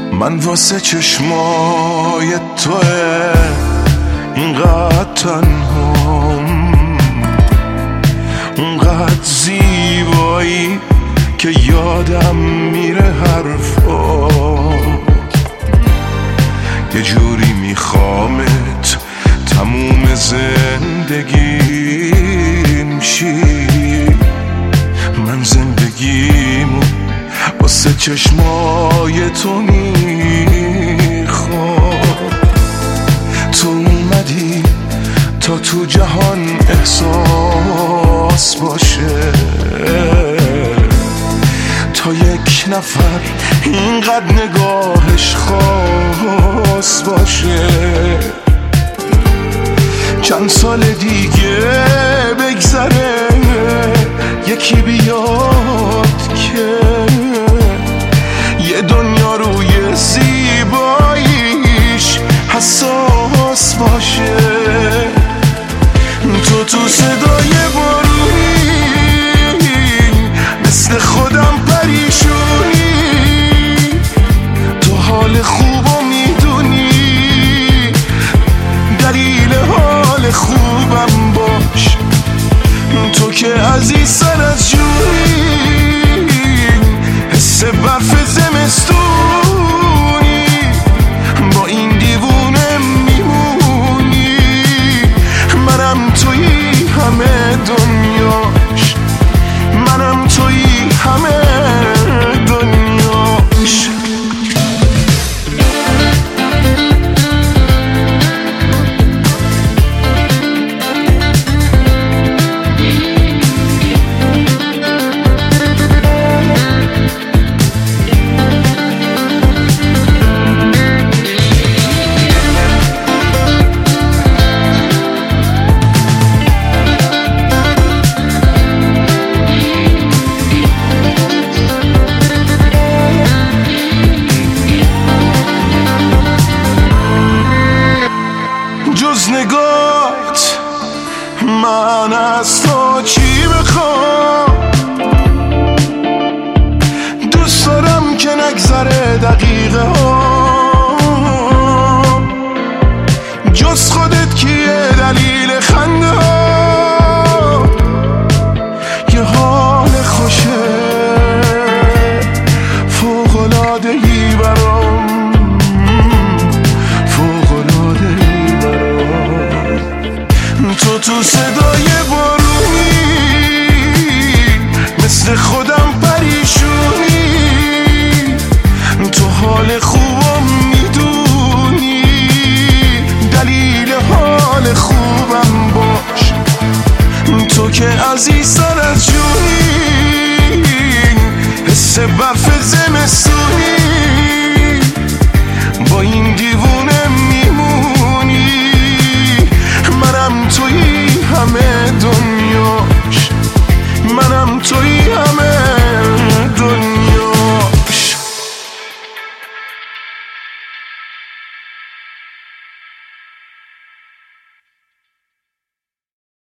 من واسه چشمای توه اینقدر تنهام، اونقدر زیبایی که یادم میره حرفات. یه جوری میخوامت تموم زندگیم شی. من زندگیمو واسه چشمای تو میخوام. تو اومدی تا تو جهان احساس باشه، تا یک نفر اینقدر نگاهش خاص باشه. چند سال دیگه بگذره یکی بیاد که یه دنیا روی زیباییش حساس باشه. تو صدای بارونی مثل خودم پریشونی، تو حال خوبو میدونی، دلیل حال خوبم باش. تو که عزیز سر از جونی، حس برف زمستونی، با این دیوونه میمونی. منم تویی همه دنیاش، منم تویی همه دنیاش. جز نگاهت من از تو چی بخوام؟ دوست دارم که نگذره دقیقه ها، جز خودت کیه دلیل خنده ها؟ یه حال خوشه فوق‌العاده‌ای برام، تو صدای بارونی مثل خودم پریشونی، تو حال خوبم میدونی، دلیل حال خوبم باش. تو که عزیز سر از جونی، حس برف زمستون